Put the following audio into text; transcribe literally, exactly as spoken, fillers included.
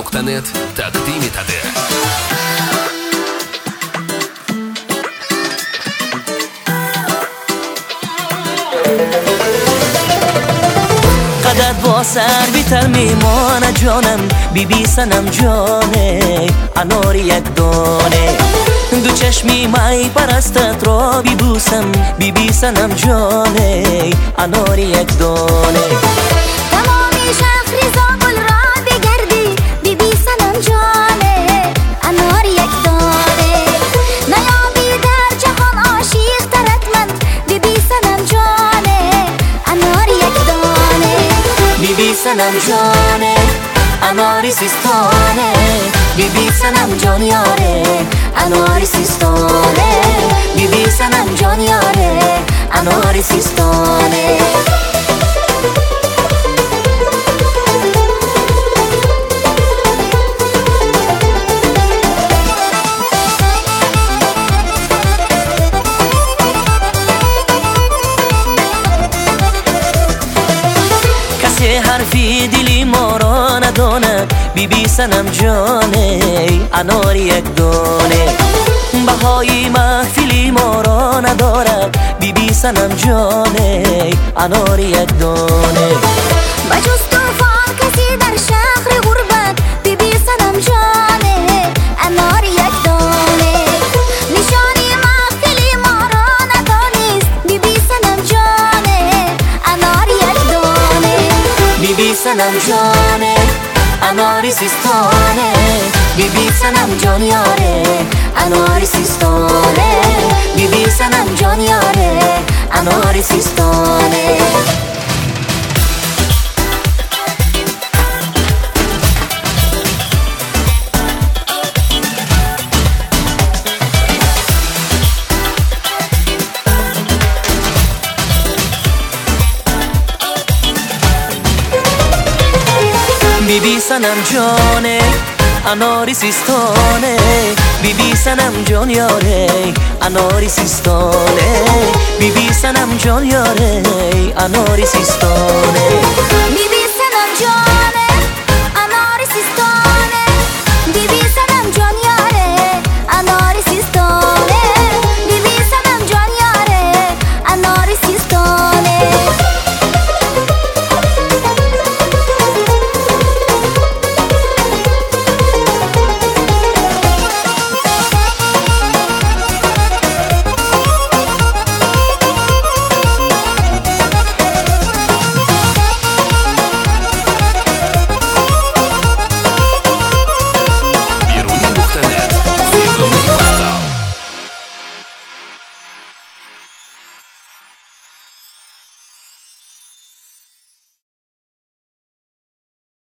نقطه نت تقدیم etadi. قدرت با سر بیتر میمانه جانم، بی بی سنم جانه انار یک دانه. دو چشمی مای پرستت را بی بوسم، بی بی سنم جانه انار یک دانه. تمامی شهر زابل را بگردی، بی بی سنم جانه انار یک دانه. نیابی در جهان عاشق ترت من، بی بی سنم جانه انار یک دانه. بی بی سنم جانه اناری سیستانه، بی بی سنم جان یاره اناری سیستانه. بی بی سنم جان یاره اناری سیستانه. کسی حرفی دلی ما را نداند، بی بی سنم جانه انار یک دانه. بهای محفلی ما را ندارد، بی بی سنم جانه انار یک دانه. بجز طوفان کسی در شهر غربت، بی بی سنم جانه انار یک دانه. نشانی محفلی ما را ندانست، بی بی سنم جانه انار یک دانه. بی بی سنم جانه اناری سیستانه، بی بی سنم جان یاره اناری سیستانه. بی بی سنم جان یاره اناری سیستانه. بی بی سنم جانه اناری سیستانه، بی بی سنم جان یاره اناری سیستانه. بی بی سنم جان یاره اناری سیستانه. بی بی سنم جان